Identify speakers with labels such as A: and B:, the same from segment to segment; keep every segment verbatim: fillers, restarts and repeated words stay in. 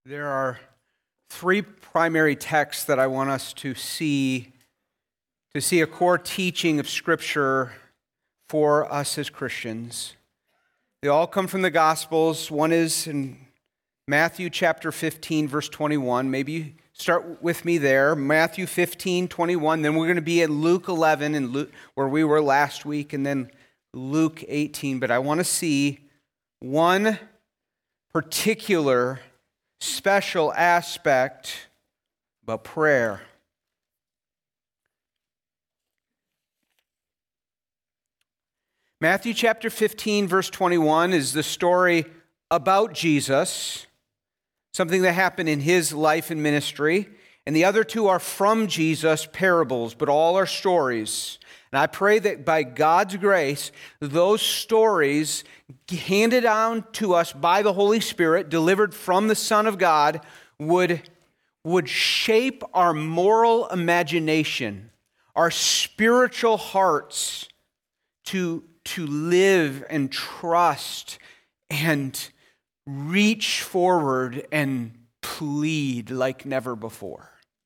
A: There are three primary texts that I want us to see, to see a core teaching of Scripture for us as Christians. They all come from the Gospels. One is in Matthew chapter fifteen, verse twenty-one. Maybe you start with me there. Matthew fifteen, twenty-one. Then we're going to be in Luke eleven, in Luke, where we were last week, and then Luke eighteen. But I want to see one particular special aspect about prayer. Matthew chapter fifteen, verse twenty-one is the story about Jesus, something that happened in his life and ministry. And the other two are from Jesus, parables, but all are stories. And I pray that by God's grace, those stories handed down to us by the Holy Spirit, delivered from the Son of God, would, would shape our moral imagination, our spiritual hearts to, to live and trust and reach forward and plead like never before.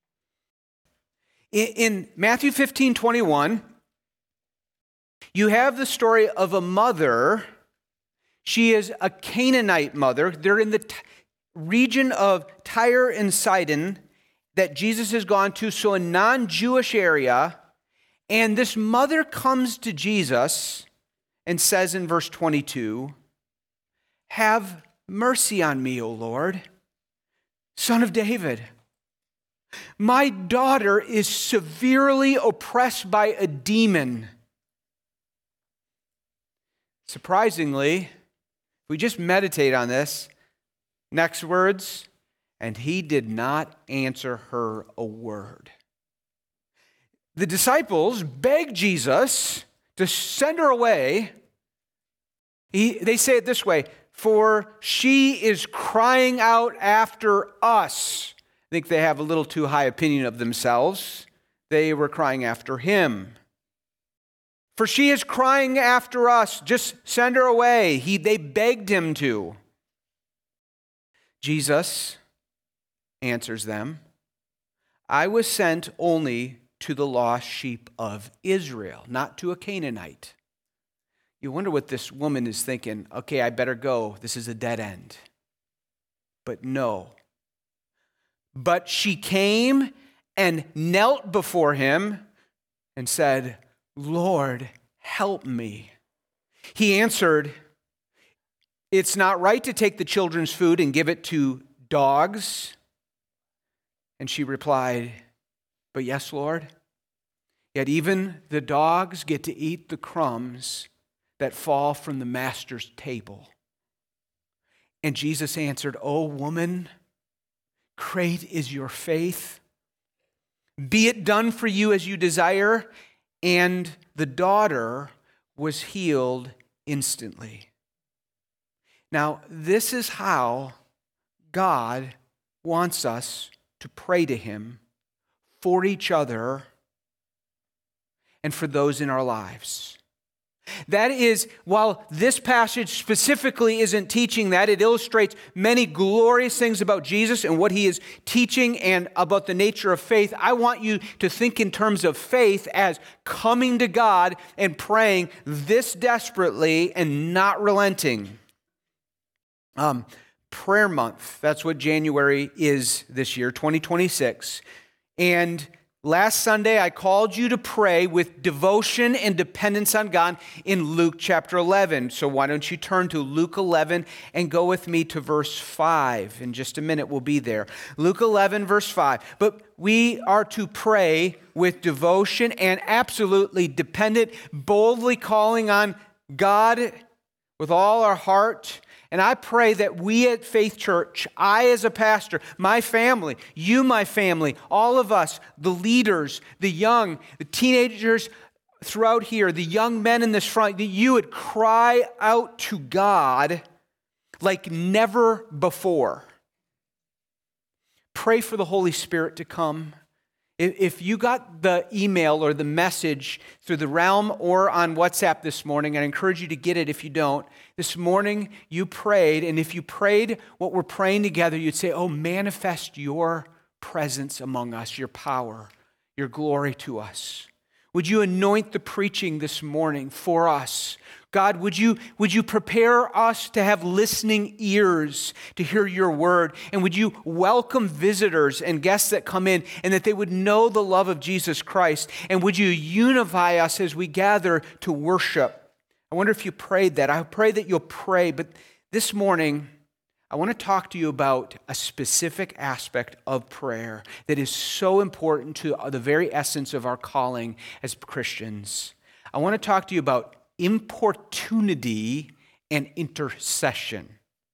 A: In, in Matthew fifteen, twenty-one, you have the story of a mother. She is a Canaanite mother. They're in the t- region of Tyre and Sidon that Jesus has gone to, so a non-Jewish area. And this mother comes to Jesus and says in verse twenty-two, "Have mercy on me, O Lord, Son of David. My daughter is severely oppressed by a demon." Surprisingly, if we just meditate on this, next words, "and he did not answer her a word." The disciples beg Jesus to send her away. He, they say it this way, "For she is crying out after us." I think they have a little too high opinion of themselves. They were crying after him. "For she is crying after us. Just send her away." He, they begged him to. Jesus answers them, "I was sent only to the lost sheep of Israel, not to a Canaanite." You wonder what this woman is thinking. Okay, I better go. This is a dead end. But no. But she came and knelt before him and said, "Lord, help me." He answered, "It's not right to take the children's food and give it to dogs." And she replied, "But yes, Lord, yet even the dogs get to eat the crumbs that fall from the master's table." And Jesus answered, "O woman, great is your faith. Be it done for you as you desire." And the daughter was healed instantly. Now, this is how God wants us to pray to him for each other and for those in our lives. That is, while this passage specifically isn't teaching that, it illustrates many glorious things about Jesus and what he is teaching and about the nature of faith. I want you to think in terms of faith as coming to God and praying this desperately and not relenting. Um, prayer month, that's what January is this year, twenty twenty-six. And last Sunday, I called you to pray with devotion and dependence on God in Luke chapter eleven. So why don't you turn to Luke eleven and go with me to verse five. In just a minute, we'll be there. Luke eleven, verse five. But we are to pray with devotion and absolutely dependent, boldly calling on God with all our heart. And I pray that we at Faith Church, I as a pastor, my family, you, my family, all of us, the leaders, the young, the teenagers throughout here, the young men in this front, that you would cry out to God like never before. Pray for the Holy Spirit to come If you got the email or the message through the Realm or on WhatsApp this morning, I encourage you to get it if you don't. This morning you prayed, and if you prayed what we're praying together, you'd say, oh, manifest your presence among us, your power, your glory to us. Would you anoint the preaching this morning for us? God, would you, would you prepare us to have listening ears to hear your word? And would you welcome visitors and guests that come in, and that they would know the love of Jesus Christ? And would you unify us as we gather to worship? I wonder if you prayed that. I pray that you'll pray. But this morning, I want to talk to you about a specific aspect of prayer that is so important to the very essence of our calling as Christians. I want to talk to you about importunity and intercession.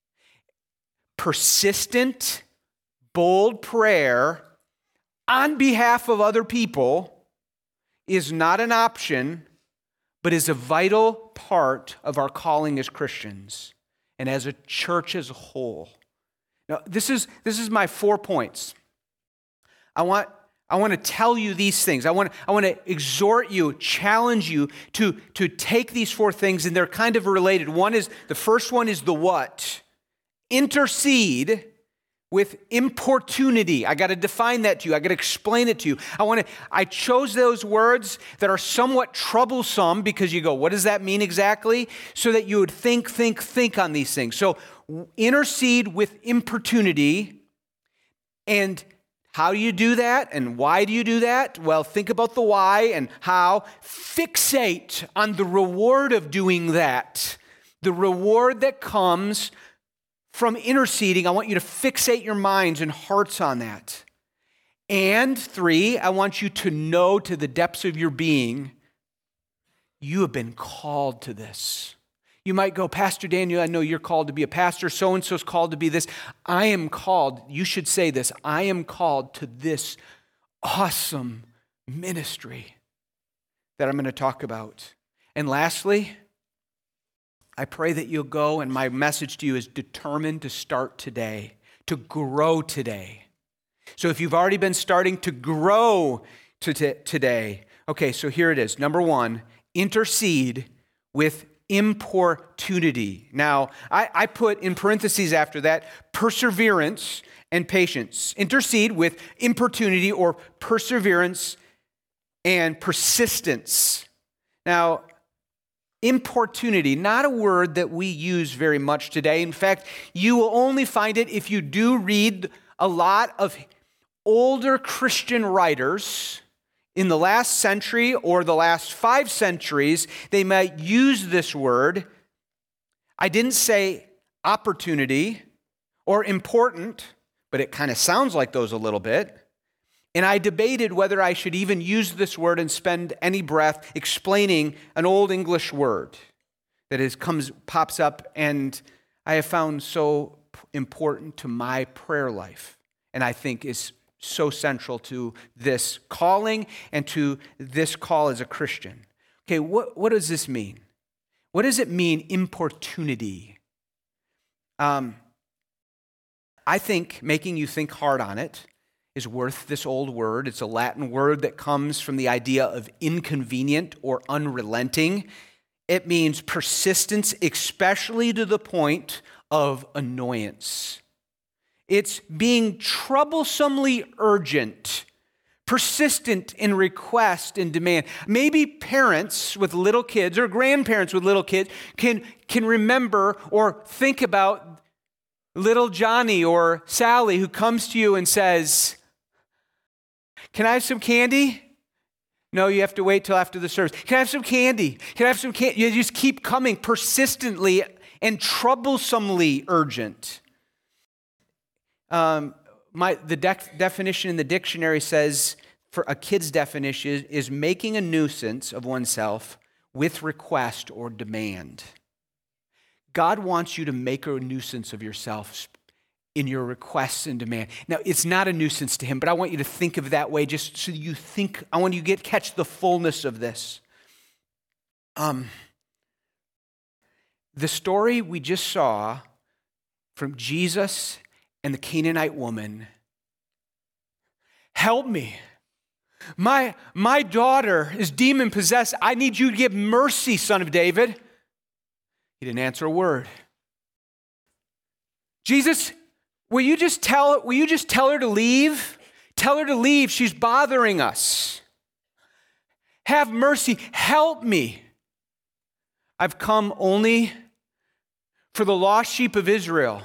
A: Persistent, bold prayer on behalf of other people is not an option, but is a vital part of our calling as Christians and as a church as a whole. Now, this is, this is my four points. I want I want to tell you these things. I want, I want to exhort you, challenge you to, to take these four things, and they're kind of related. One is, the first one is the what. Intercede with importunity. I got to define that to you. I got to explain it to you. I want to, I chose those words that are somewhat troublesome because you go, what does that mean exactly? So that you would think, think, think on these things. So intercede with importunity. And how do you do that, and why do you do that? Well, think about the why and how. Fixate on the reward of doing that. The reward that comes from interceding. I want you to fixate your minds and hearts on that. And three, I want you to know to the depths of your being, you have been called to this. You might go, Pastor Daniel, I know you're called to be a pastor. So-and-so's called to be this. I am called, you should say this, I am called to this awesome ministry that I'm going to talk about. And lastly, I pray that you'll go, and my message to you is determined to start today, to grow today. So if you've already been starting to grow to t- today, okay, so here it is. Number one, intercede with importunity. Now, I, I put in parentheses after that, perseverance and patience. Intercede with importunity or perseverance and persistence. Now, importunity, not a word that we use very much today. In fact, you will only find it if you do read a lot of older Christian writers in the last century or the last five centuries. They might use this word. I didn't say opportunity or important, but it kind of sounds like those a little bit. And I debated whether I should even use this word and spend any breath explaining an old English word that is comes pops up, and I have found so important to my prayer life, and I think is so central to this calling and to this call as a Christian. Okay, what, what does this mean? What does it mean, importunity? Um, I think making you think hard on it is worth this old word. It's a Latin word that comes from the idea of inconvenient or unrelenting. It means persistence, especially to the point of annoyance. It's being troublesomely urgent, persistent in request and demand. Maybe parents with little kids or grandparents with little kids can, can remember or think about little Johnny or Sally who comes to you and says, "Can I have some candy?" No, you have to wait till after the service. "Can I have some candy? Can I have some candy?" You just keep coming persistently and troublesomely urgent. Um, my the dec- definition in the dictionary says, for a kid's definition, is making a nuisance of oneself with request or demand. God wants you to make a nuisance of yourself in your requests and demand. Now, it's not a nuisance to him, but I want you to think of it that way just so you think, I want you to get catch the fullness of this. Um, the story we just saw from Jesus and the Canaanite woman, "Help me. My, my daughter is demon-possessed. I need you to give mercy, Son of David. He didn't answer a word. Jesus, will you just tell, will you just tell her to leave? Tell her to leave. She's bothering us. Have mercy. Help me. I've come only for the lost sheep of Israel.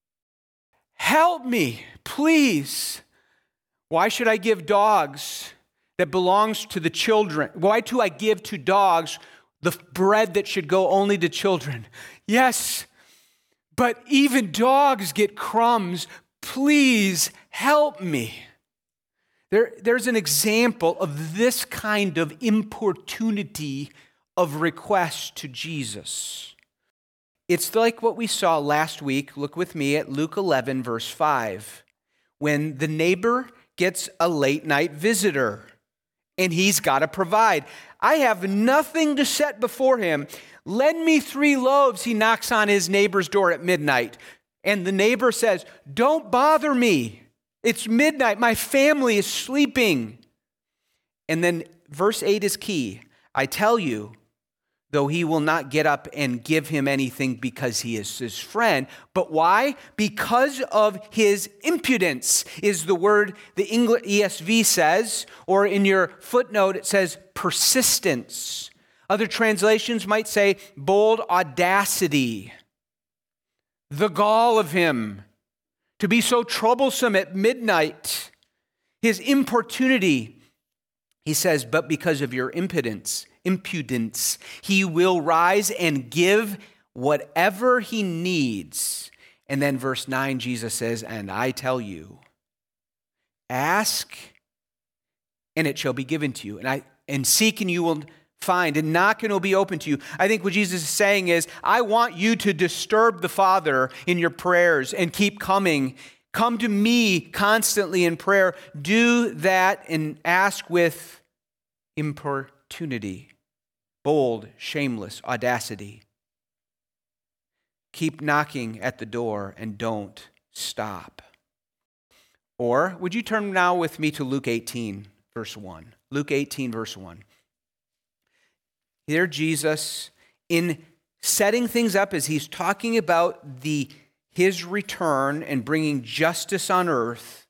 A: Help me, please. Why should I give dogs that belongs to the children? Why do I give to dogs the bread that should go only to children? Yes, but even dogs get crumbs. Please help me. There, there's an example of this kind of importunity of request to Jesus. It's like what we saw last week. Look with me at Luke eleven, verse five. When the neighbor gets a late night visitor and he's got to provide. I have nothing to set before him. Lend me three loaves. He knocks on his neighbor's door at midnight. And the neighbor says, don't bother me. It's midnight. My family is sleeping. And then verse eight is key. I tell you, though he will not get up and give him anything because he is his friend. But why? Because of his impudence is the word the English E S V says, or in your footnote it says persistence. Other translations might say bold audacity. The gall of him to be so troublesome at midnight. His importunity. He says, but because of your impudence, impudence, he will rise and give whatever he needs. And then verse nine, Jesus says, and I tell you, ask and it shall be given to you. And I and seek and you will find, and knock and it will be open to you. I think what Jesus is saying is, I want you to disturb the Father in your prayers and keep coming. Come to me constantly in prayer. Do that and ask with importunity, bold, shameless audacity. Keep knocking at the door and don't stop. Or would you turn now with me to Luke eighteen, verse one. Luke eighteen, verse one. Here Jesus, in setting things up as he's talking about the his return and bringing justice on earth,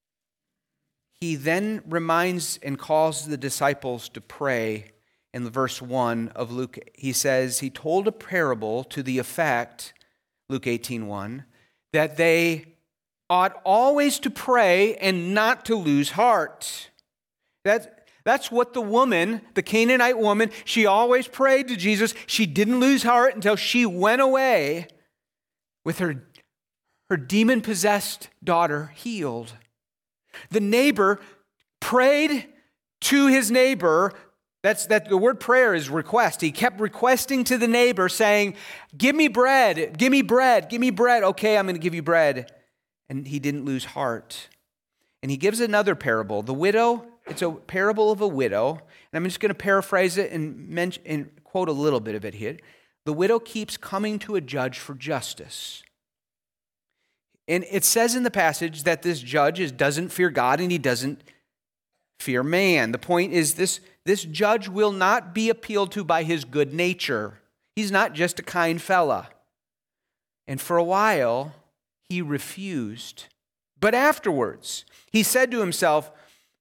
A: he then reminds and calls the disciples to pray. In the verse one of Luke, he says, he told a parable to the effect, Luke eighteen one, that they ought always to pray and not to lose heart. That, that's what the woman, the Canaanite woman, she always prayed to Jesus. She didn't lose heart until she went away with her, her demon-possessed daughter healed. The neighbor prayed to his neighbor. That's that the word prayer is request. He kept requesting to the neighbor saying, give me bread, give me bread, give me bread. Okay, I'm going to give you bread. And he didn't lose heart. And he gives another parable. The widow, it's a parable of a widow. And I'm just going to paraphrase it and, mention, and quote a little bit of it here. The widow keeps coming to a judge for justice. And it says in the passage that this judge is, doesn't fear God and he doesn't fear man. The point is this, this judge will not be appealed to by his good nature. He's not just a kind fella. And for a while, he refused. But afterwards, he said to himself,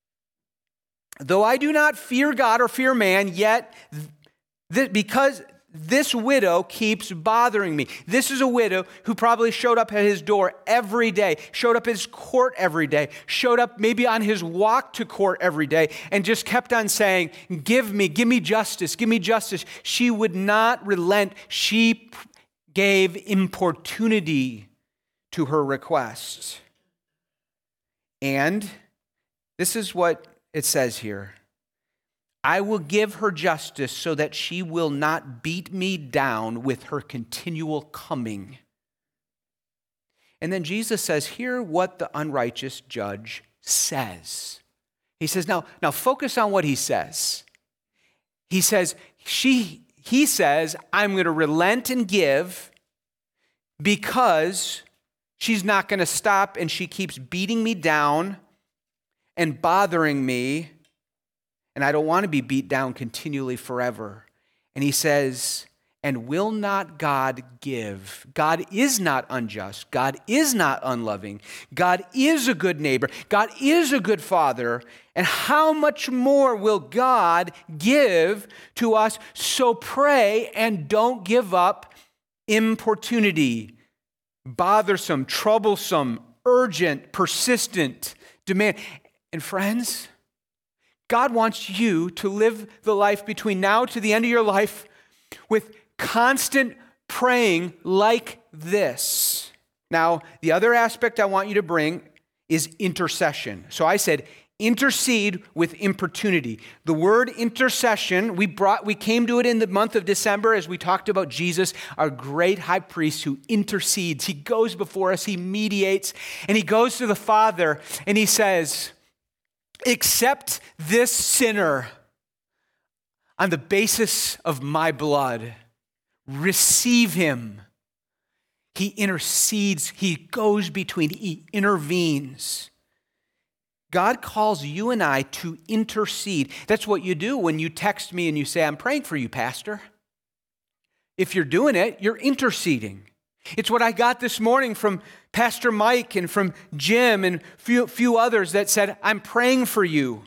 A: though I do not fear God or fear man, yet th- because this widow keeps bothering me. This is a widow who probably showed up at his door every day, showed up at his court every day, showed up maybe on his walk to court every day, and just kept on saying, give me, give me justice, give me justice. She would not relent. She gave importunity to her request. And this is what it says here. I will give her justice so that she will not beat me down with her continual coming. And then Jesus says, hear what the unrighteous judge says. He says, now, now focus on what he says. He says, she, he says, I'm going to relent and give because she's not going to stop and she keeps beating me down and bothering me and I don't want to be beat down continually forever. And he says, and will not God give? God is not unjust. God is not unloving. God is a good neighbor. God is a good father. And how much more will God give to us? So pray and don't give up importunity, bothersome, troublesome, urgent, persistent demand. And friends, God wants you to live the life between now to the end of your life with constant praying like this. Now, the other aspect I want you to bring is intercession. So I said, intercede with importunity. The word intercession, we brought, we came to it in the month of December as we talked about Jesus, our great high priest who intercedes. He goes before us, he mediates, and he goes to the Father and he says, accept this sinner on the basis of my blood. Receive him. He intercedes. He goes between. He intervenes. God calls you and I to intercede. That's what you do when you text me and you say, I'm praying for you, Pastor. If you're doing it, you're interceding. It's what I got this morning from Pastor Mike and from Jim and a few, few others that said, I'm praying for you.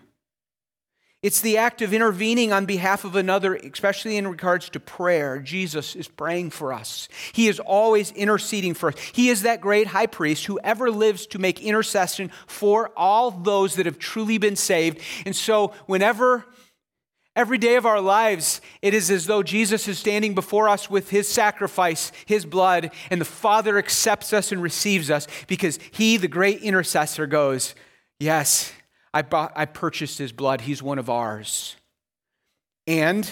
A: It's the act of intervening on behalf of another, especially in regards to prayer. Jesus is praying for us. He is always interceding for us. He is that great high priest who ever lives to make intercession for all those that have truly been saved. And so whenever, every day of our lives, it is as though Jesus is standing before us with his sacrifice, his blood, and the Father accepts us and receives us because he, the great intercessor, goes, yes, I bought, I purchased his blood. He's one of ours. And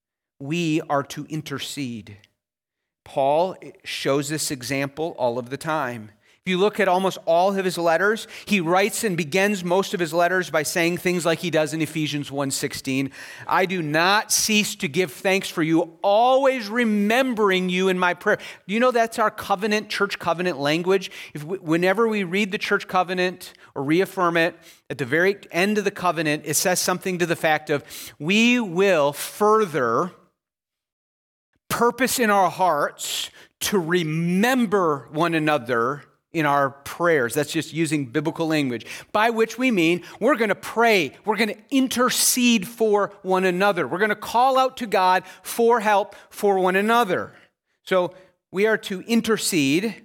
A: we are to intercede. Paul shows this example all of the time. If you look at almost all of his letters, he writes and begins most of his letters by saying things like he does in Ephesians one sixteen. I do not cease to give thanks for you, always remembering you in my prayer. Do you know that's our covenant, church covenant language? If we, whenever we read the church covenant or reaffirm it, at the very end of the covenant, it says something to the fact of, we will further purpose in our hearts to remember one another in our prayers. That's just using biblical language, by which we mean we're going to pray. We're going to intercede for one another. We're going to call out to God for help for one another. So we are to intercede,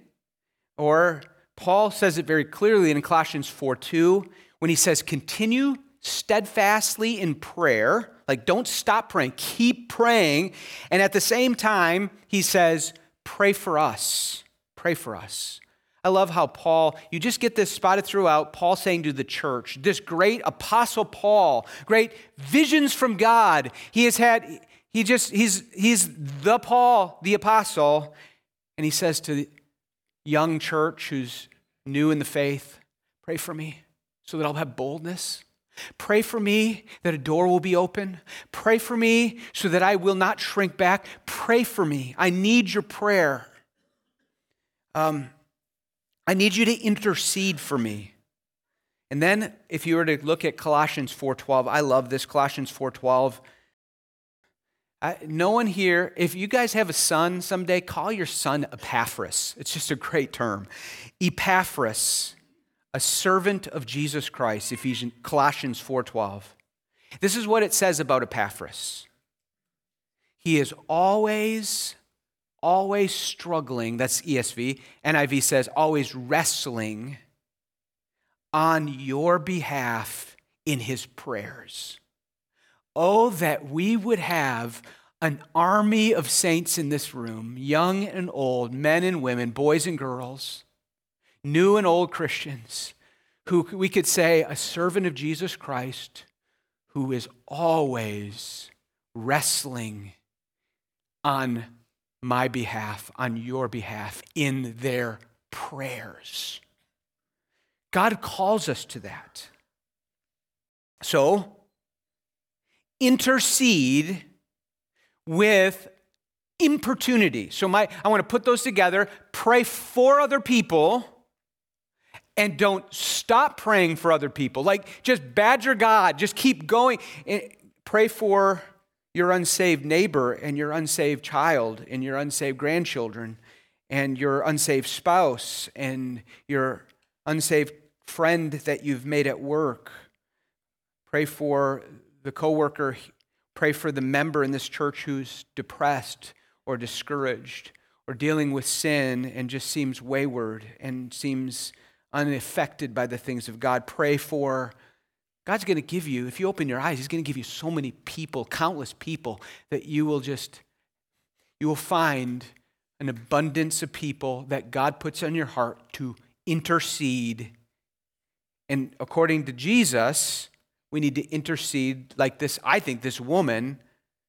A: or Paul says it very clearly in Colossians four two, when he says, continue steadfastly in prayer, like don't stop praying, keep praying. And at the same time, he says, pray for us, pray for us. I love how Paul, you just get this spotted throughout, Paul saying to the church, this great apostle Paul, great visions from God. He has had, he just, he's, he's the Paul, the apostle. And he says to the young church who's new in the faith, pray for me so that I'll have boldness. Pray for me that a door will be open. Pray for me so that I will not shrink back. Pray for me. I need your prayer. Um, I need you to intercede for me. And then if you were to look at Colossians four twelve, I love this, Colossians four twelve. I, no one here, if you guys have a son someday, call your son Epaphras. It's just a great term. Epaphras, a servant of Jesus Christ, Ephesians, Colossians four twelve. This is what it says about Epaphras. He is always always struggling, that's E S V, N I V says always wrestling on your behalf in his prayers. Oh, that we would have an army of saints in this room, young and old, men and women, boys and girls, new and old Christians, who we could say a servant of Jesus Christ who is always wrestling on my behalf, on your behalf, in their prayers. God calls us to that. So, intercede with importunity. So my, I want to put those together. Pray for other people and don't stop praying for other people. Like just badger God, just keep going. Pray for your unsaved neighbor and your unsaved child and your unsaved grandchildren and your unsaved spouse and your unsaved friend that you've made at work. Pray for the coworker. Pray for the member in this church who's depressed or discouraged or dealing with sin and just seems wayward and seems unaffected by the things of God. Pray for, God's going to give you, if you open your eyes, He's going to give you so many people, countless people, that you will just, you will find an abundance of people that God puts on your heart to intercede. And according to Jesus, we need to intercede like this, I think, this woman,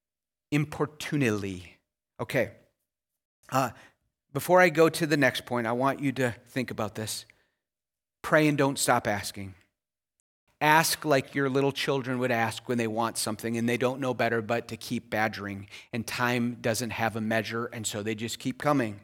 A: importunately. Okay. Uh, before I go to the next point, I want you to think about this. Pray and don't stop asking. Ask like your little children would ask when they want something and they don't know better but to keep badgering. And time doesn't have a measure, and so they just keep coming.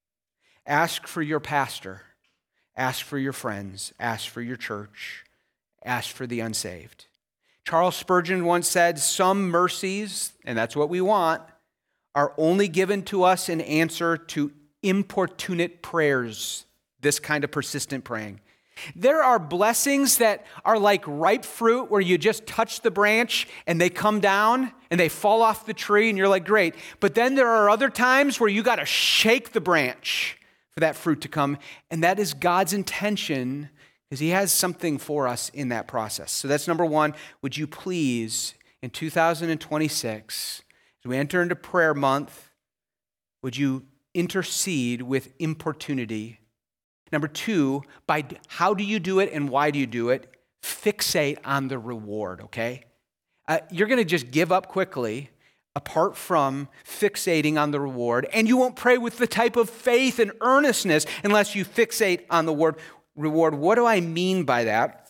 A: Ask for your pastor. Ask for your friends. Ask for your church. Ask for the unsaved. Charles Spurgeon once said, some mercies, and that's what we want, are only given to us in answer to importunate prayers, this kind of persistent praying. There are blessings that are like ripe fruit where you just touch the branch and they come down and they fall off the tree and you're like, great. But then there are other times where you got to shake the branch for that fruit to come. And that is God's intention because He has something for us in that process. So that's number one. Would you please, in two thousand twenty-six, as we enter into prayer month, would you intercede with importunity? Number two, by how do you do it and why do you do it? Fixate on the reward, okay? Uh, you're going to just give up quickly apart from fixating on the reward, and you won't pray with the type of faith and earnestness unless you fixate on the word reward. What do I mean by that?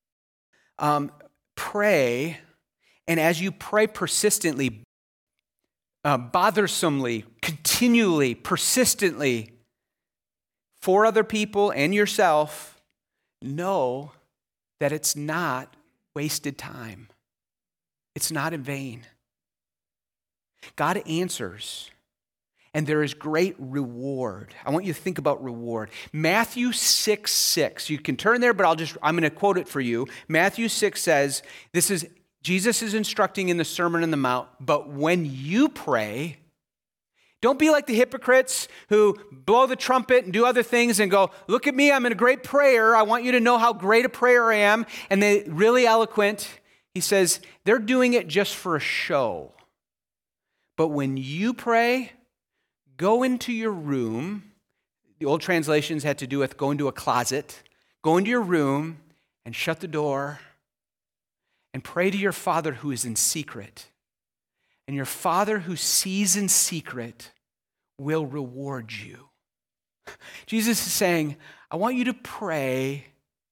A: Um, pray, and as you pray persistently, uh, bothersomely, continually, persistently, for other people and yourself, know that it's not wasted time. It's not in vain. God answers, and there is great reward. I want you to think about reward. Matthew six six. You can turn there, but I'll just, I'm going to quote it for you. Matthew six says, this is, Jesus is instructing in the Sermon on the Mount, but when you pray, don't be like the hypocrites who blow the trumpet and do other things and go, look at me, I'm in a great prayer. I want you to know how great a prayer I am. And they're really eloquent. He says, they're doing it just for a show. But when you pray, go into your room. The old translations had to do with go into a closet. Go into your room and shut the door and pray to your Father who is in secret. And your Father who sees in secret will reward you. Jesus is saying, I want you to pray,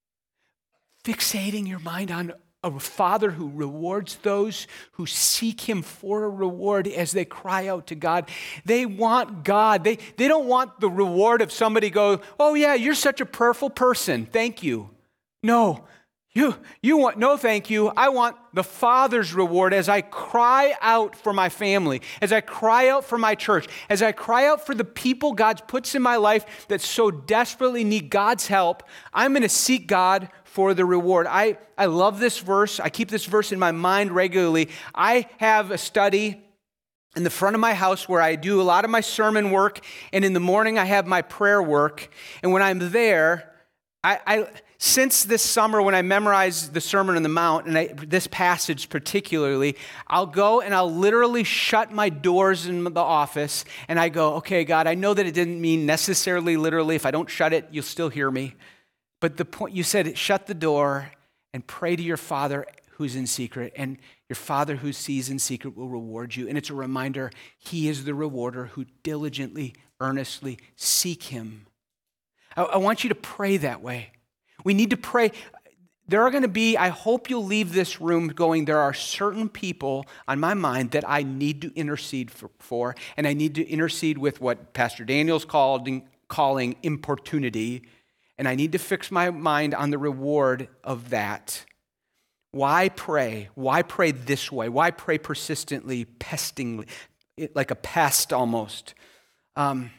A: fixating your mind on a Father who rewards those who seek Him for a reward as they cry out to God. They want God. They, they don't want the reward of somebody go, oh yeah, you're such a prayerful person. Thank you. No. You, you want, no thank you. I want the Father's reward as I cry out for my family, as I cry out for my church, as I cry out for the people God puts in my life that so desperately need God's help. I'm going to seek God for the reward. I, I love this verse. I keep this verse in my mind regularly. I have a study in the front of my house where I do a lot of my sermon work, and in the morning I have my prayer work. And when I'm there, I... I Since this summer when I memorized the Sermon on the Mount, and I, this passage particularly, I'll go and I'll literally shut my doors in the office and I go, okay, God, I know that it didn't mean necessarily literally. If I don't shut it, you'll still hear me. But the point, you said, shut the door and pray to your Father who's in secret, and your Father who sees in secret will reward you. And it's a reminder, He is the rewarder who diligently, earnestly seek Him. I, I want you to pray that way. We need to pray. There are going to be, I hope you'll leave this room going, there are certain people on my mind that I need to intercede for, for and I need to intercede with what Pastor Daniel's called, calling importunity, and I need to fix my mind on the reward of that. Why pray? Why pray this way? Why pray persistently, pestingly, like a pest almost? Um,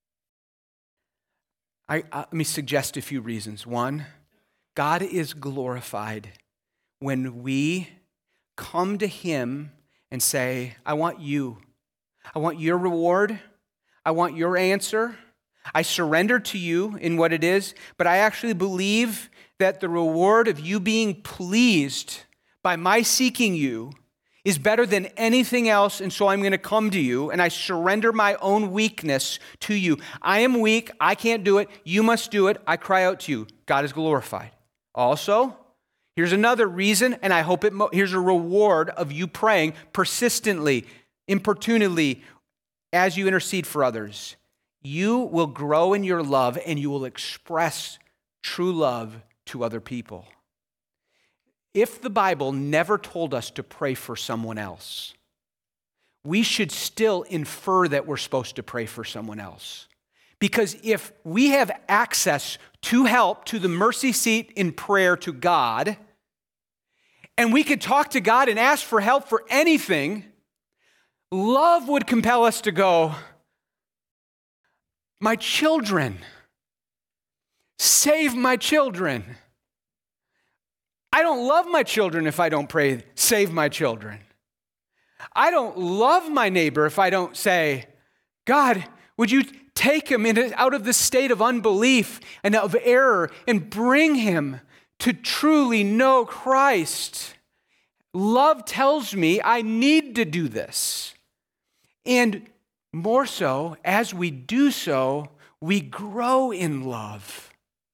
A: I, uh, let me suggest a few reasons. One, God is glorified when we come to him and say, I want you. I want your reward. I want your answer. I surrender to you in what it is, but I actually believe that the reward of you being pleased by my seeking you is better than anything else, and so I'm going to come to you, and I surrender my own weakness to you. I am weak. I can't do it. You must do it. I cry out to you. God is glorified. Also, here's another reason, and I hope it, mo- here's a reward of you praying persistently, importunately, as you intercede for others. You will grow in your love, and you will express true love to other people. If the Bible never told us to pray for someone else, we should still infer that we're supposed to pray for someone else. Because if we have access to help, to the mercy seat in prayer to God, and we could talk to God and ask for help for anything, love would compel us to go, my children, save my children. I don't love my children if I don't pray, save my children. I don't love my neighbor if I don't say, God, would you take him in, out of the state of unbelief and of error and bring him to truly know Christ? Love tells me I need to do this. And more so, as we do so, we grow in love.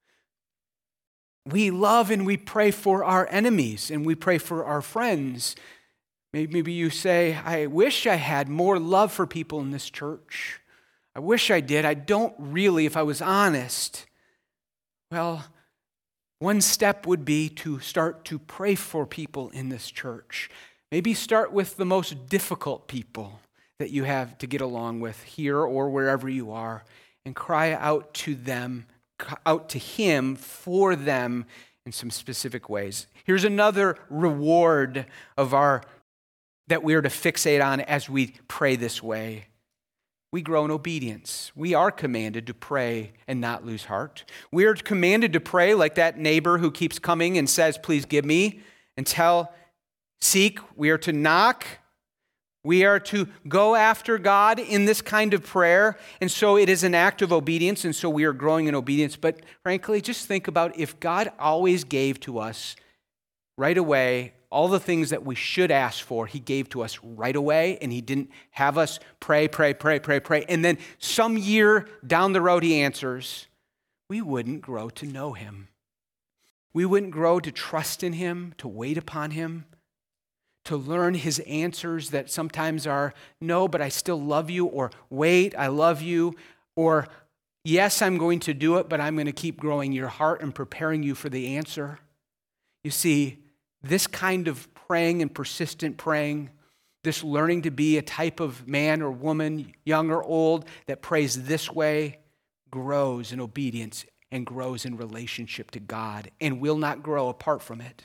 A: We love and we pray for our enemies and we pray for our friends. Maybe you say, I wish I had more love for people in this church. I wish I did. I don't really, if I was honest. Well, one step would be to start to pray for people in this church. Maybe start with the most difficult people that you have to get along with here or wherever you are, and cry out to them, out to him for them in some specific ways. Here's another reward of our that we are to fixate on as we pray this way. We grow in obedience. We are commanded to pray and not lose heart. We are commanded to pray like that neighbor who keeps coming and says, please give me, and tell, seek. We are to knock. We are to go after God in this kind of prayer, and so it is an act of obedience, and so we are growing in obedience. But frankly, just think about if God always gave to us right away all the things that we should ask for, he gave to us right away, and he didn't have us pray, pray, pray, pray, pray, and then some year down the road he answers, we wouldn't grow to know him. We wouldn't grow to trust in him, to wait upon him, to learn his answers that sometimes are, no, but I still love you, or wait, I love you, or yes, I'm going to do it, but I'm going to keep growing your heart and preparing you for the answer. You see, this kind of praying and persistent praying, this learning to be a type of man or woman, young or old, that prays this way, grows in obedience and grows in relationship to God and will not grow apart from it.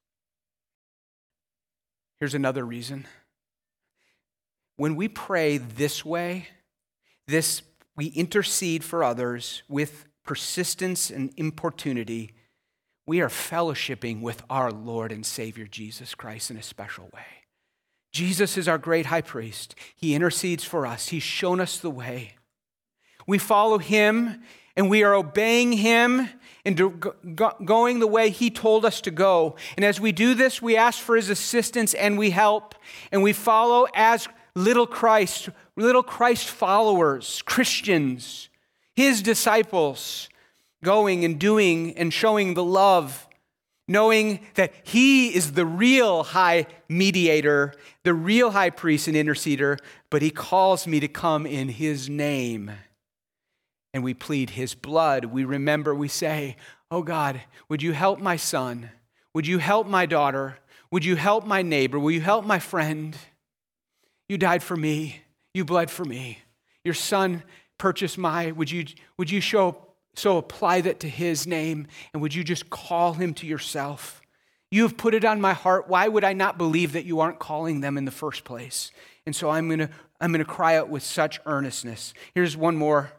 A: Here's another reason. When we pray this way, this we intercede for others with persistence and importunity, we are fellowshipping with our Lord and Savior Jesus Christ in a special way. Jesus is our great high priest. He intercedes for us. He's shown us the way. We follow him and we are obeying him and going the way he told us to go. And as we do this, we ask for his assistance and we help. And we follow as little Christ, little Christ followers, Christians, his disciples, going and doing and showing the love, knowing that he is the real high mediator, the real high priest and interceder, but he calls me to come in his name. And we plead his blood. We remember, we say, oh God, would you help my son? Would you help my daughter? Would you help my neighbor? Will you help my friend? You died for me. You bled for me. Your son purchased my, would you, would you show, so apply that to his name, and would you just call him to yourself? You have put it on my heart. Why would I not believe that you aren't calling them in the first place? And so I'm going to I'm going to cry out with such earnestness. Here's one more.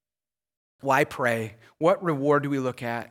A: Why pray? What reward do we look at?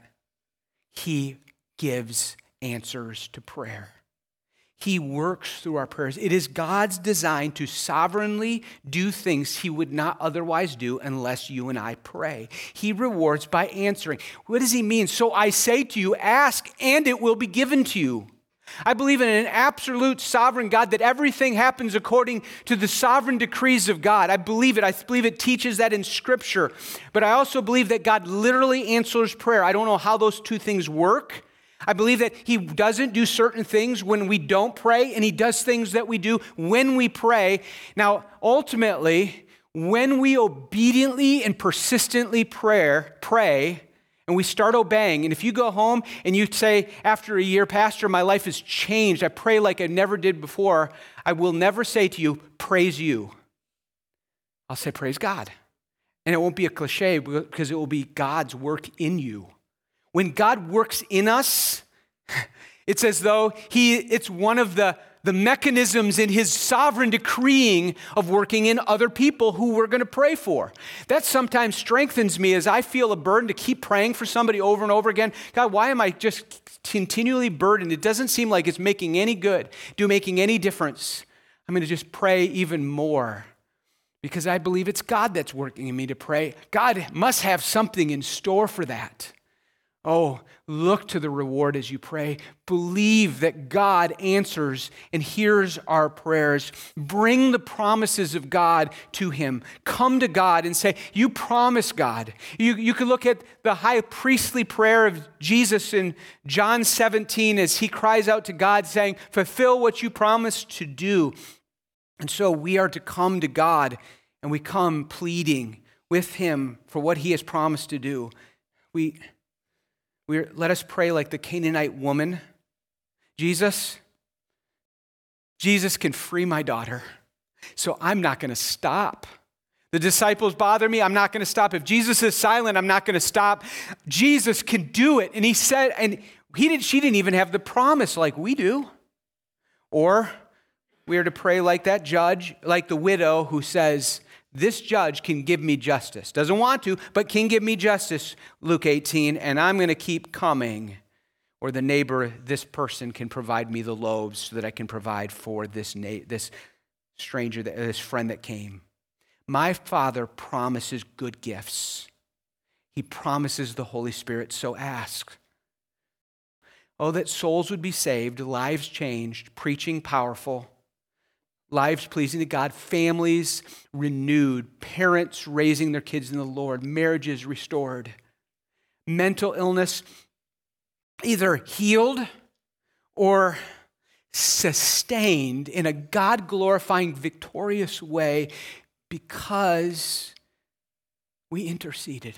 A: He gives answers to prayer. He works through our prayers. It is God's design to sovereignly do things he would not otherwise do unless you and I pray. He rewards by answering. What does he mean? So I say to you, ask and it will be given to you. I believe in an absolute sovereign God, that everything happens according to the sovereign decrees of God. I believe it. I believe it teaches that in Scripture. But I also believe that God literally answers prayer. I don't know how those two things work. I believe that he doesn't do certain things when we don't pray, and he does things that we do when we pray. Now, ultimately, when we obediently and persistently prayer, pray, and we start obeying, and if you go home and you say after a year, Pastor, my life has changed, I pray like I never did before, I will never say to you, praise you. I'll say, praise God. And it won't be a cliche because it will be God's work in you. When God works in us, it's as though he, it's one of the, the mechanisms in his sovereign decreeing of working in other people who we're going to pray for. That sometimes strengthens me as I feel a burden to keep praying for somebody over and over again. God, why am I just continually burdened? It doesn't seem like it's making any good, do making any difference. I'm going to just pray even more because I believe it's God that's working in me to pray. God must have something in store for that. Oh, look to the reward as you pray. Believe that God answers and hears our prayers. Bring the promises of God to him. Come to God and say, you promise, God. You, you can look at the high priestly prayer of Jesus in John seventeen as he cries out to God saying, fulfill what you promised to do. And so we are to come to God, and we come pleading with him for what he has promised to do. We... We're, let us pray like the Canaanite woman. Jesus, Jesus can free my daughter, so I'm not going to stop. The disciples bother me, I'm not going to stop. If Jesus is silent, I'm not going to stop. Jesus can do it. And he said, and he didn't, she didn't even have the promise like we do. Or we are to pray like that judge, like the widow who says, this judge can give me justice. Doesn't want to, but can give me justice, Luke eighteen, and I'm going to keep coming. Or the neighbor, this person can provide me the loaves so that I can provide for this, na- this stranger, this friend that came. My Father promises good gifts. He promises the Holy Spirit, so ask. Oh, that souls would be saved, lives changed, preaching powerful, lives pleasing to God, families renewed, parents raising their kids in the Lord, marriages restored, mental illness either healed or sustained in a God-glorifying, victorious way because we interceded.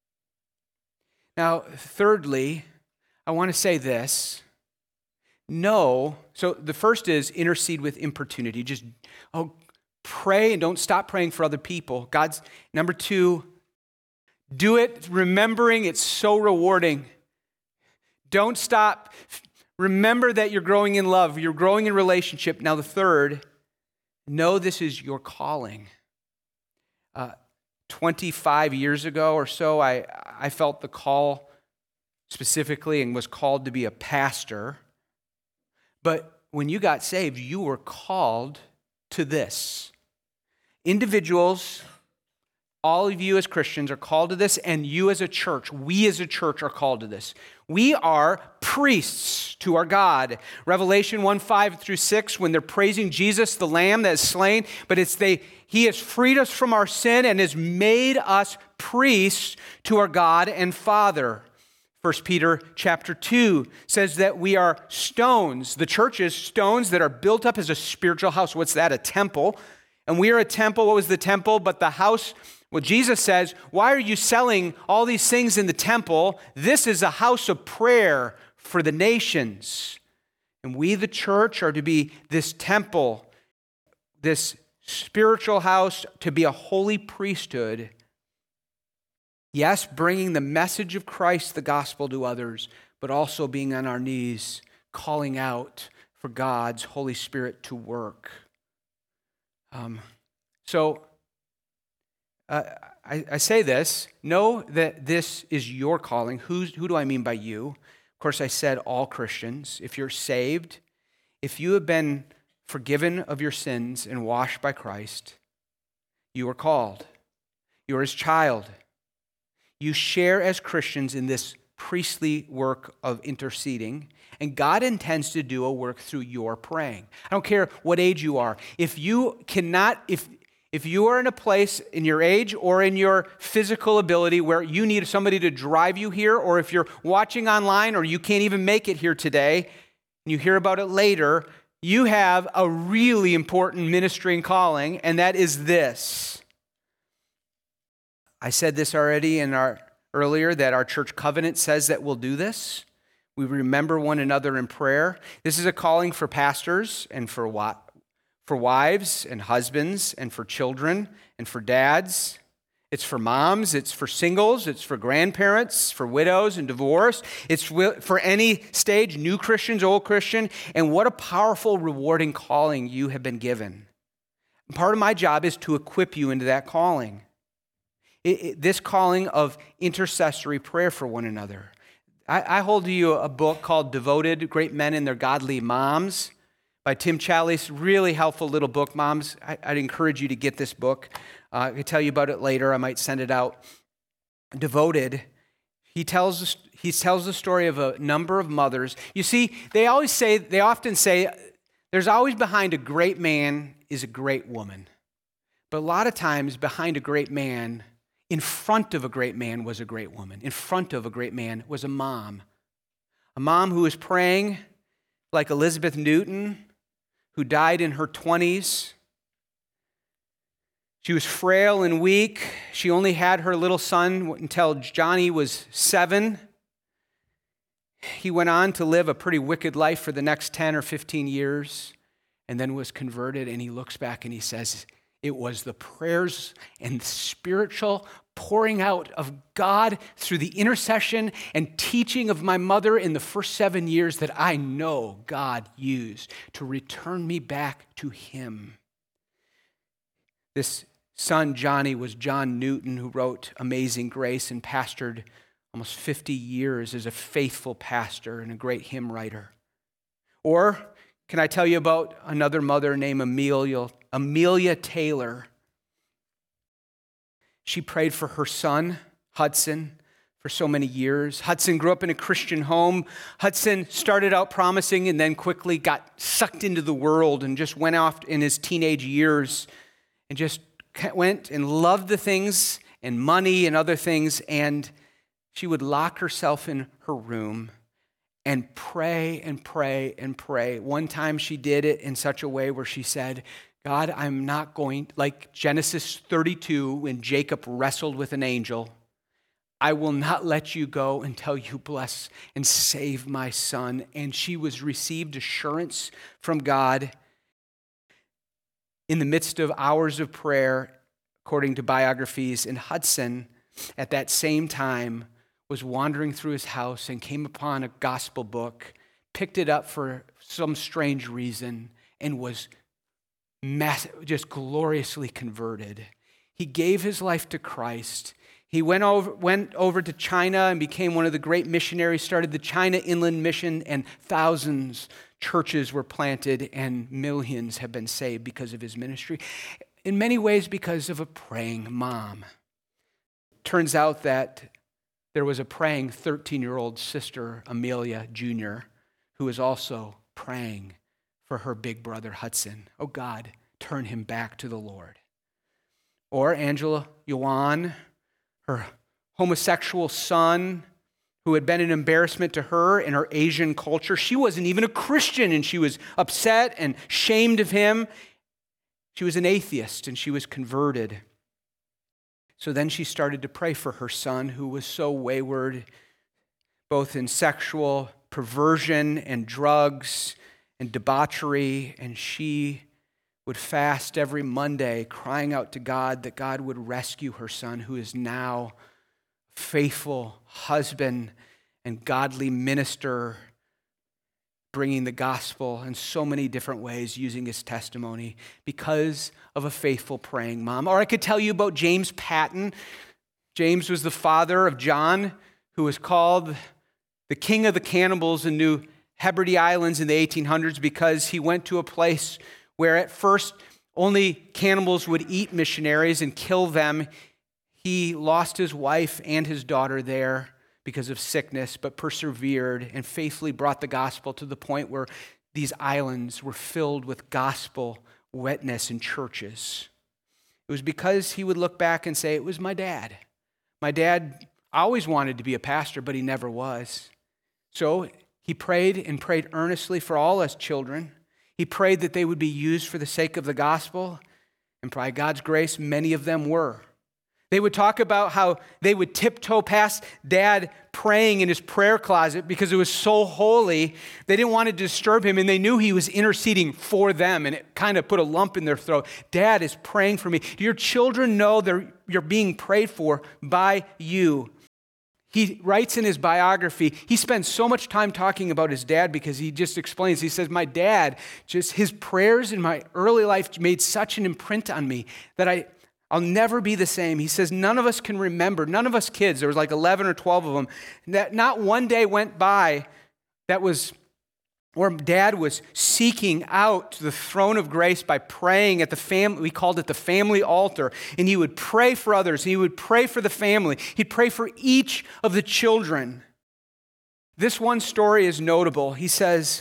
A: Now, thirdly, I want to say this. No, so the first is intercede with importunity. Just, oh, pray and don't stop praying for other people. God's, number two, do it remembering it's so rewarding. Don't stop. Remember that you're growing in love. You're growing in relationship. Now the third, know this is your calling. Uh, twenty-five years ago or so, I, I felt the call specifically and was called to be a pastor. But when you got saved, you were called to this. Individuals, all of you as Christians are called to this, and you as a church, we as a church are called to this. We are priests to our God. Revelation one, five through six, when they're praising Jesus, the Lamb that is slain, but it's they, he has freed us from our sin and has made us priests to our God and Father. First Peter chapter two says that we are stones. The church is stones that are built up as a spiritual house. What's that? A temple. And we are a temple. What was the temple? But the house, well, Jesus says, why are you selling all these things in the temple? This is a house of prayer for the nations. And we, the church, are to be this temple, this spiritual house, to be a holy priesthood. Yes, bringing the message of Christ, the gospel, to others, but also being on our knees, calling out for God's Holy Spirit to work. Um, so uh, I, I say this, know that this is your calling. Who's, who do I mean by you? Of course, I said all Christians. If you're saved, if you have been forgiven of your sins and washed by Christ, you are called. You are his child. You share as Christians in this priestly work of interceding, and God intends to do a work through your praying. I don't care what age you are. If you cannot, if if you are in a place in your age or in your physical ability where you need somebody to drive you here, or if you're watching online or you can't even make it here today, and you hear about it later, you have a really important ministry and calling, and that is this. I said this already in our earlier, that our church covenant says that we'll do this. We remember one another in prayer. This is a calling for pastors and for wa- for wives and husbands and for children and for dads. It's for moms, it's for singles, it's for grandparents, for widows and divorce. It's for any stage, new Christians, old Christian. And what a powerful, rewarding calling you have been given. Part of my job is to equip you into that calling. It, it, this calling of intercessory prayer for one another. I, I hold to you a book called Devoted Great Men and Their Godly Moms by Tim Challies. Really helpful little book, moms. I, I'd encourage you to get this book. Uh, I can tell you about it later. I might send it out. Devoted. He tells he tells the story of a number of mothers. You see, they always say, they often say, there's always behind a great man is a great woman. But a lot of times behind a great man, in front of a great man was a great woman. In front of a great man was a mom. A mom who was praying like Elizabeth Newton, who died in her twenties. She was frail and weak. She only had her little son until Johnny was seven. He went on to live a pretty wicked life for the next ten or fifteen years and then was converted, and he looks back and he says, it was the prayers and the spiritual pouring out of God through the intercession and teaching of my mother in the first seven years that I know God used to return me back to him. This son, Johnny, was John Newton, who wrote Amazing Grace and pastored almost fifty years as a faithful pastor and a great hymn writer. Or can I tell you about another mother named Amelia, Amelia Taylor? She prayed for her son, Hudson, for so many years. Hudson grew up in a Christian home. Hudson started out promising and then quickly got sucked into the world and just went off in his teenage years and just went and loved the things and money and other things. And she would lock herself in her room and pray and pray and pray. One time she did it in such a way where she said, God, I'm not going, like Genesis thirty-two, when Jacob wrestled with an angel, I will not let you go until you bless and save my son. And she was received assurance from God in the midst of hours of prayer, according to biographies. And Hudson, at that same time, was wandering through his house and came upon a gospel book, picked it up for some strange reason, and was mass- just gloriously converted. He gave his life to Christ. He went over, went over to China and became one of the great missionaries, started the China Inland Mission, and thousands churches were planted and millions have been saved because of his ministry. In many ways because of a praying mom. Turns out that there was a praying thirteen-year-old sister, Amelia Junior, who was also praying for her big brother, Hudson. Oh God, turn him back to the Lord. Or Angela Yuan, her homosexual son, who had been an embarrassment to her in her Asian culture. She wasn't even a Christian, and she was upset and shamed of him. She was an atheist, and she was converted. So then she started to pray for her son, who was so wayward, both in sexual perversion and drugs and debauchery, and she would fast every Monday, crying out to God that God would rescue her son, who is now a faithful husband and godly minister, bringing the gospel in so many different ways, using his testimony because of a faithful praying mom. Or I could tell you about James Patton. James was the father of John, who was called the king of the cannibals in New Hebrides Islands in the eighteen hundreds because he went to a place where at first only cannibals would eat missionaries and kill them. He lost his wife and his daughter there because of sickness, but persevered and faithfully brought the gospel to the point where these islands were filled with gospel witness and churches. It was because he would look back and say, it was my dad. My dad always wanted to be a pastor, but he never was. So he prayed and prayed earnestly for all us children. He prayed that they would be used for the sake of the gospel, and by God's grace, many of them were. They would talk about how they would tiptoe past Dad praying in his prayer closet because it was so holy. They didn't want to disturb him, and they knew he was interceding for them, and it kind of put a lump in their throat. Dad is praying for me. Do your children know they're, you're being prayed for by you? He writes in his biography, he spends so much time talking about his dad because he just explains, he says, my dad, just his prayers in my early life made such an imprint on me that I, I'll never be the same. He says, none of us can remember, none of us kids, there was like eleven or twelve of them, that not one day went by that was where Dad was seeking out the throne of grace by praying at the family, we called it the family altar, and he would pray for others, he would pray for the family, he'd pray for each of the children. This one story is notable. He says,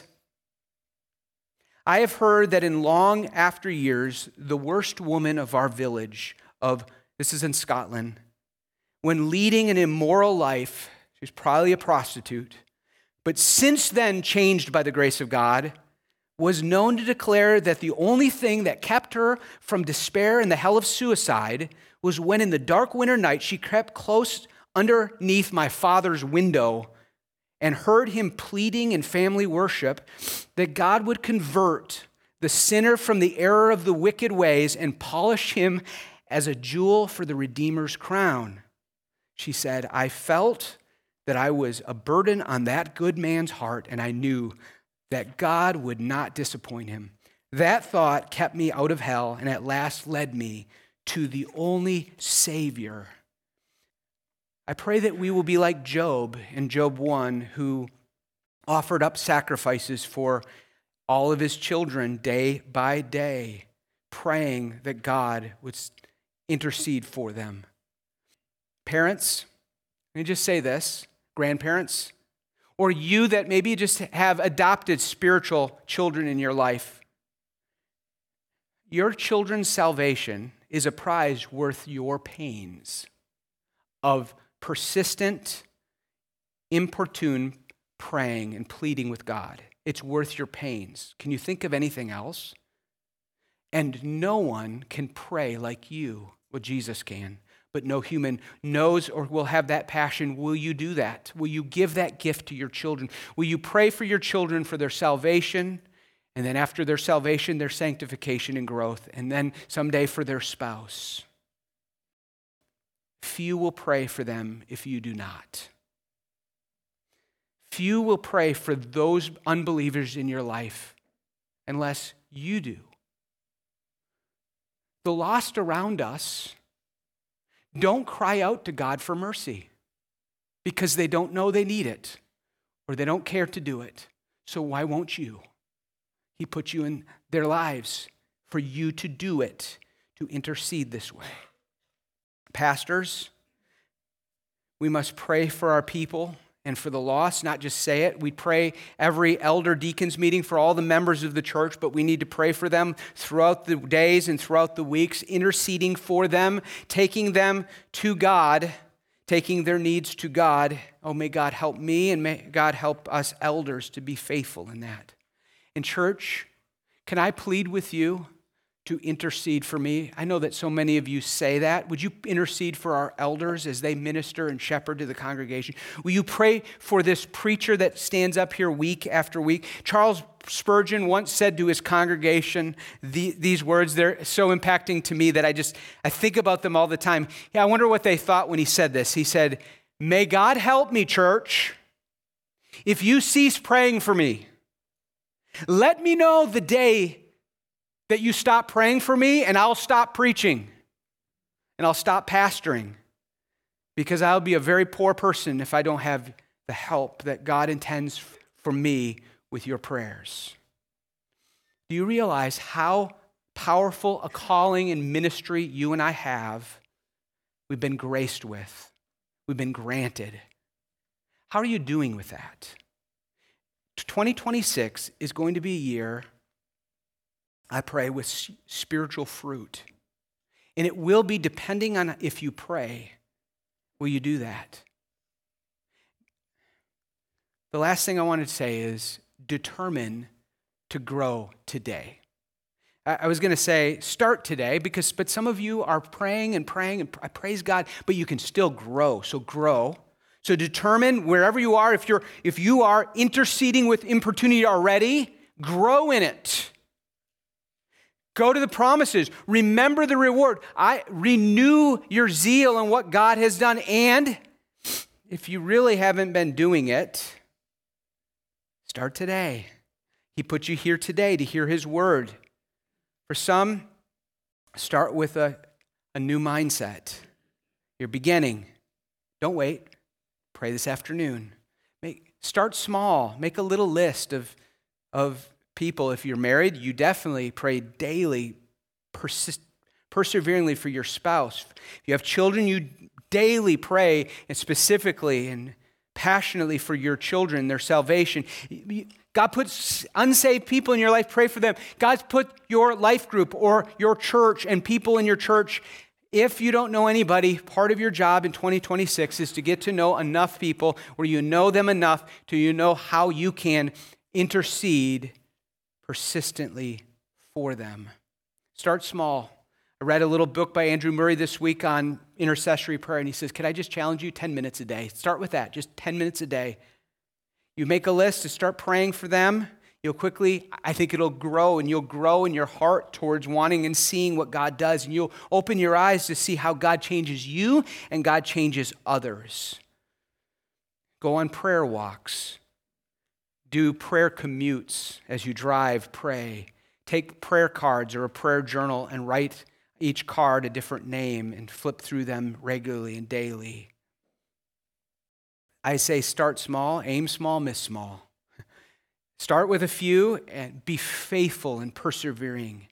A: I have heard that in long after years, the worst woman of our village, of this is in Scotland, when leading an immoral life, she's probably a prostitute, but since then changed by the grace of God, was known to declare that the only thing that kept her from despair and the hell of suicide was when in the dark winter night she crept close underneath my father's window and heard him pleading in family worship that God would convert the sinner from the error of the wicked ways and polish him as a jewel for the Redeemer's crown. She said, I felt that I was a burden on that good man's heart, and I knew that God would not disappoint him. That thought kept me out of hell and at last led me to the only Savior. I pray that we will be like Job in Job one, who offered up sacrifices for all of his children day by day, praying that God would intercede for them. Parents, let me just say this. Grandparents, or you that maybe just have adopted spiritual children in your life, your children's salvation is a prize worth your pains of persistent, importune praying and pleading with God. It's worth your pains. Can you think of anything else? And no one can pray like you, what Jesus can. But no human knows or will have that passion. Will you do that? Will you give that gift to your children? Will you pray for your children for their salvation, and then after their salvation, their sanctification and growth, and then someday for their spouse? Few will pray for them if you do not. Few will pray for those unbelievers in your life unless you do. The lost around us don't cry out to God for mercy because they don't know they need it or they don't care to do it. So why won't you? He put you in their lives for you to do it, to intercede this way. Pastors, we must pray for our people and for the lost, not just say it. We pray every elder deacons meeting for all the members of the church, but we need to pray for them throughout the days and throughout the weeks, interceding for them, taking them to God, taking their needs to God. Oh, may God help me and may God help us elders to be faithful in that. In church, can I plead with you to intercede for me? I know that so many of you say that. Would you intercede for our elders as they minister and shepherd to the congregation? Will you pray for this preacher that stands up here week after week? Charles Spurgeon once said to his congregation the, these words. They're so impacting to me that I just, I think about them all the time. Yeah, I wonder what they thought when he said this. He said, may God help me, church, if you cease praying for me. Let me know the day that you stop praying for me, and I'll stop preaching, and I'll stop pastoring, because I'll be a very poor person if I don't have the help that God intends for me with your prayers. Do you realize how powerful a calling and ministry you and I have? We've been graced with. We've been granted. How are you doing with that? twenty twenty-six is going to be a year, I pray, with spiritual fruit. And it will be depending on if you pray. Will you do that? The last thing I wanted to say is determine to grow today. I was going to say start today, because but some of you are praying and praying, and I praise God, but you can still grow. So grow. So determine wherever you are, if you're if you are interceding with importunity already, grow in it. Go to the promises. Remember the reward. I renew your zeal in what God has done. And if you really haven't been doing it, start today. He put you here today to hear his word. For some, start with a, a new mindset. You're beginning. Don't wait. Pray this afternoon. Make, start small. Make a little list of, of people. If you're married, you definitely pray daily, persist, perseveringly for your spouse. If you have children, you daily pray, and specifically and passionately for your children, their salvation. God puts unsaved people in your life, pray for them. God's put your life group or your church and people in your church. If you don't know anybody, part of your job in twenty twenty-six is to get to know enough people where you know them enough to you know how you can intercede persistently for them. Start small. I read a little book by Andrew Murray this week on intercessory prayer, and he says, could I just challenge you ten minutes a day? Start with that, just ten minutes a day. You make a list to start praying for them. You'll quickly, I think it'll grow, and you'll grow in your heart towards wanting and seeing what God does, and you'll open your eyes to see how God changes you and God changes others. Go on prayer walks. Do prayer commutes as you drive, pray. Take prayer cards or a prayer journal and write each card a different name and flip through them regularly and daily. I say start small, aim small, miss small. Start with a few and be faithful and persevering.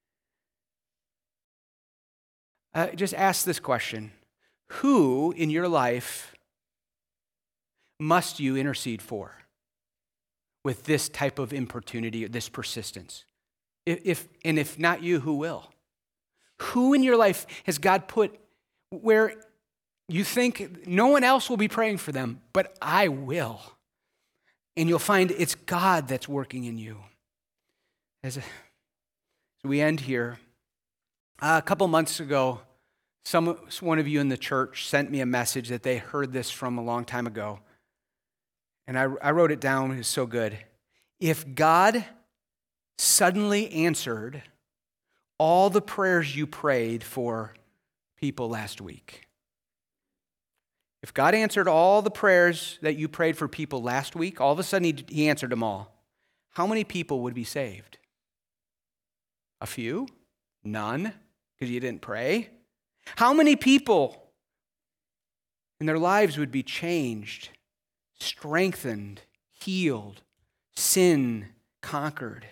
A: Uh, just ask this question. Who in your life must you intercede for with this type of importunity, this persistence? If, if and if not you, who will? Who in your life has God put where you think no one else will be praying for them, but I will? And you'll find it's God that's working in you. As, a, as we end here, uh, a couple months ago, some one of you in the church sent me a message that they heard this from a long time ago. And I, I wrote it down. It was so good. If God suddenly answered all the prayers you prayed for people last week, if God answered all the prayers that you prayed for people last week, all of a sudden he, he answered them all, how many people would be saved? A few? None? Because you didn't pray? How many people in their lives would be changed, strengthened, healed, sin conquered?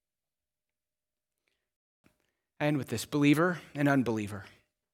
A: I end with this, believer and unbeliever.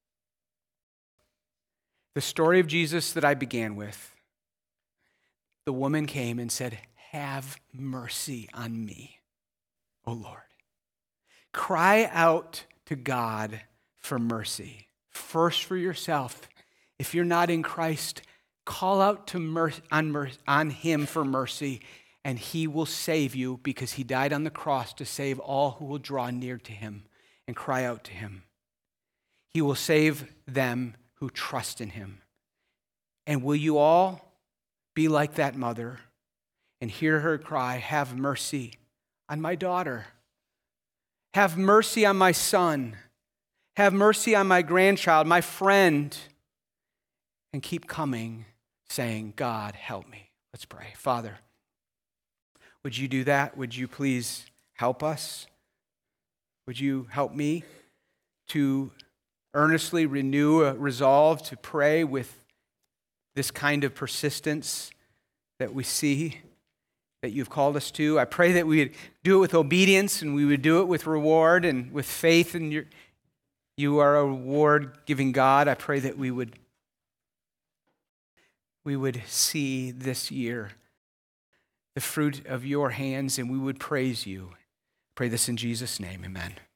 A: The story of Jesus that I began with, the woman came and said, have mercy on me, O Lord. Cry out to God for mercy. First for yourself. If you're not in Christ, call out to mer- on, mer- on him for mercy, and he will save you because he died on the cross to save all who will draw near to him and cry out to him. He will save them who trust in him. And will you all be like that mother and hear her cry, have mercy on my daughter. Have mercy on my son. Have mercy on my grandchild, my friend. And keep coming saying, God, help me. Let's pray. Father, Would you do that? Would you please help us? Would you help me to earnestly renew a resolve to pray with this kind of persistence that we see that you've called us to? I pray that we would do it with obedience and we would do it with reward and with faith in your, you are a reward-giving God. I pray that we would, we would see this year the fruit of your hands and we would praise you. I pray this in Jesus' name, amen.